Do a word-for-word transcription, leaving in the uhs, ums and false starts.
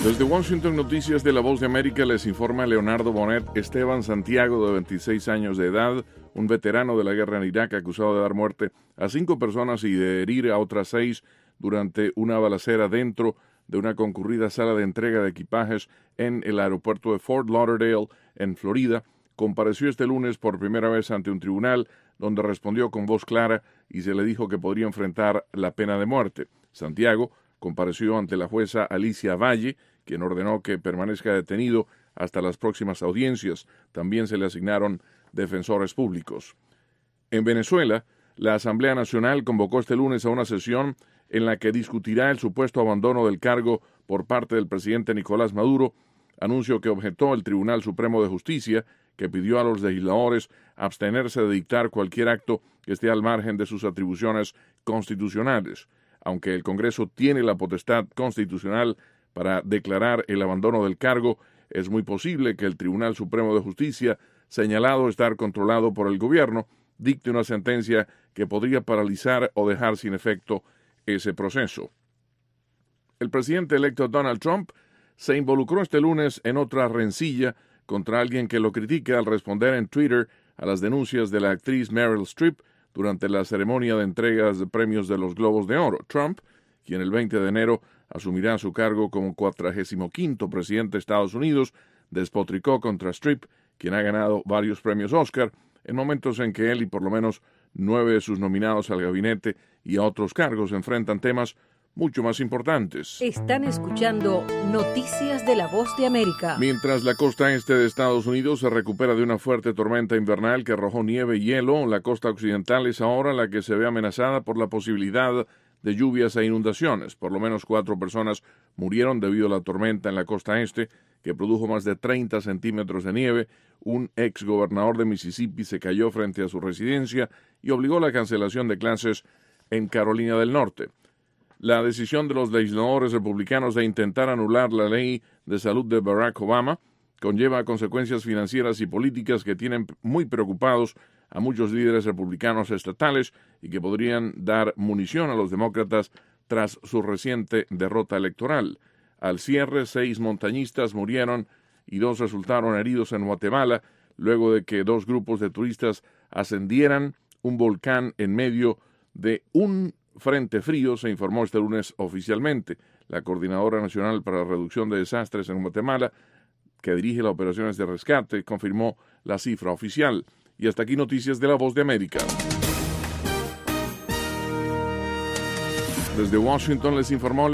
Desde Washington, Noticias de la Voz de América, les informa Leonardo Bonet. Esteban Santiago, de veintiséis años de edad, un veterano de la guerra en Irak, acusado de dar muerte a cinco personas y de herir a otras seis durante una balacera dentro de una concurrida sala de entrega de equipajes en el aeropuerto de Fort Lauderdale, en Florida, compareció este lunes por primera vez ante un tribunal, donde respondió con voz clara y se le dijo que podría enfrentar la pena de muerte. Santiago compareció ante la jueza Alicia Valle, quien ordenó que permanezca detenido hasta las próximas audiencias. También se le asignaron defensores públicos. En Venezuela, la Asamblea Nacional convocó este lunes a una sesión en la que discutirá el supuesto abandono del cargo por parte del presidente Nicolás Maduro, anuncio que objetó el Tribunal Supremo de Justicia, que pidió a los legisladores abstenerse de dictar cualquier acto que esté al margen de sus atribuciones constitucionales. Aunque el Congreso tiene la potestad constitucional para declarar el abandono del cargo, es muy posible que el Tribunal Supremo de Justicia, señalado estar controlado por el gobierno, dicte una sentencia que podría paralizar o dejar sin efecto ese proceso. El presidente electo Donald Trump se involucró este lunes en otra rencilla contra alguien que lo critica al responder en Twitter a las denuncias de la actriz Meryl Streep durante la ceremonia de entregas de premios de los Globos de Oro. Trump, quien el veinte de enero asumirá su cargo como cuadragésimo quinto presidente de Estados Unidos, despotricó contra Streep, quien ha ganado varios premios Oscar, en momentos en que él y por lo menos nueve de sus nominados al gabinete y a otros cargos enfrentan temas mucho más importantes. Están escuchando Noticias de la Voz de América. Mientras la costa este de Estados Unidos se recupera de una fuerte tormenta invernal que arrojó nieve y hielo, la costa occidental es ahora la que se ve amenazada por la posibilidad de lluvias e inundaciones. Por lo menos cuatro personas murieron debido a la tormenta en la costa este, que produjo más de treinta centímetros de nieve. Un ex gobernador de Mississippi se cayó frente a su residencia y obligó la cancelación de clases en Carolina del Norte. La decisión de los legisladores republicanos de intentar anular la ley de salud de Barack Obama conlleva consecuencias financieras y políticas que tienen muy preocupados a muchos líderes republicanos estatales y que podrían dar munición a los demócratas tras su reciente derrota electoral. Al cierre, seis montañistas murieron y dos resultaron heridos en Guatemala luego de que dos grupos de turistas ascendieran un volcán en medio de un frente frío, se informó este lunes oficialmente. La Coordinadora Nacional para la Reducción de Desastres en Guatemala, que dirige las operaciones de rescate, confirmó la cifra oficial. Y hasta aquí Noticias de la Voz de América. Desde Washington les informó